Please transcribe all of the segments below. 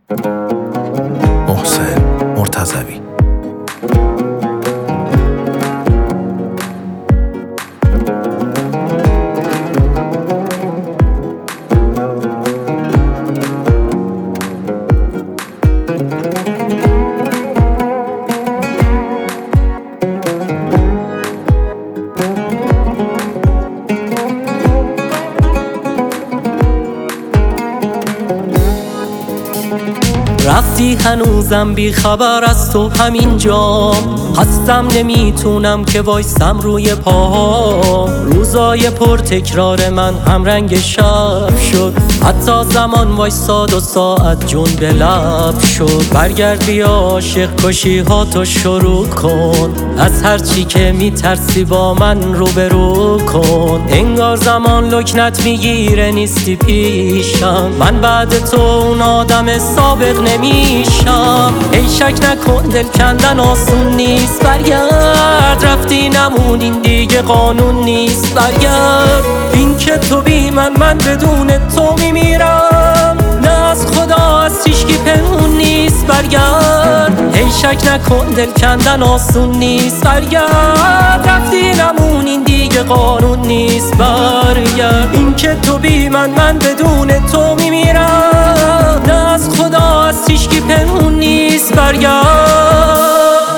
محسن مرتضوی. رفتی هنوزم بی خبر از تو همینجا هستم، نمیتونم که وایستم روی پاها. روزای پر تکرار من هم رنگ شب شد، حتی زمان وایستاد و ساعت جون به لب شد. برگرد بیا عاشق کشی ها تو شروع کن، از هر چی که میترسی با من روبرو کن. انگار زمان لکنت میگیره نیستی پیشم، من بعد تو اون آدم سابق نمیشم. ای شک نکن دل کندن آسون نیست، برگرد رفتی نمون این دیگه قانون نیست. برگرد این که تو بی من بدون تو میمیرم، نه از خدا از هیچکی پنهون نیست. برگرد ای شک نکن دل کندن آسون نیست، برگرد رفتی نمون این دیگه قانون نیست. برگرد این که تو بی من بدون تو میمیرم، نه از خدا از هیچکی پنهون نیست. برگرد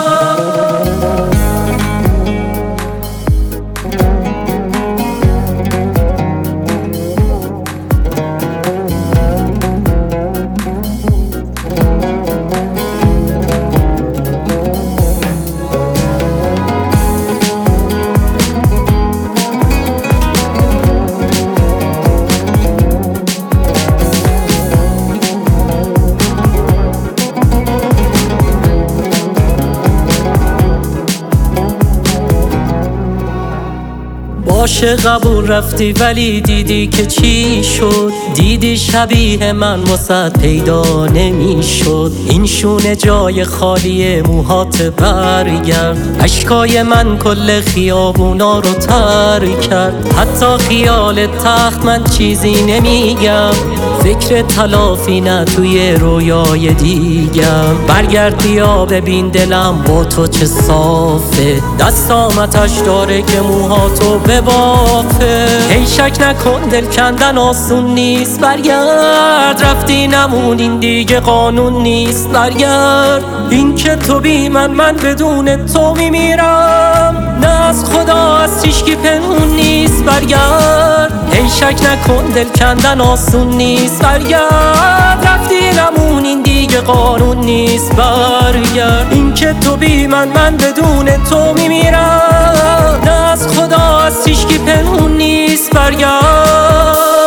باشه قبول رفتی، ولی دیدی که چی شد؟ دیدی شبیه من واسه پیدا نمیشد. این شونه جای خالی موهات، برگرد. اشکای من کل خیابونا رو تر کرد، حتی خیال تخت من چیزی نمیگم. فکر تلافی نه توی رویای دیگم. برگرد بیا ببین دلم با تو چه صافه، دستام آتش داره که موهاتو ببافه. ای شک نکن دل کندن آسون نیست، برگرد رفتی نمون این دیگه قانون نیست. برگرد این که تو بی من بدون تو میمیرم، نه از خدا از هیچکی پنهون نیست. برگرد ای شک نکن دل کندن آسون نیست، برگرد رفتی نمون این دیگه قانون نیست. برگرد این که تو بی من بدون تو میمیرم، نه از خدا از هیچکی پنهون نیست. برگرد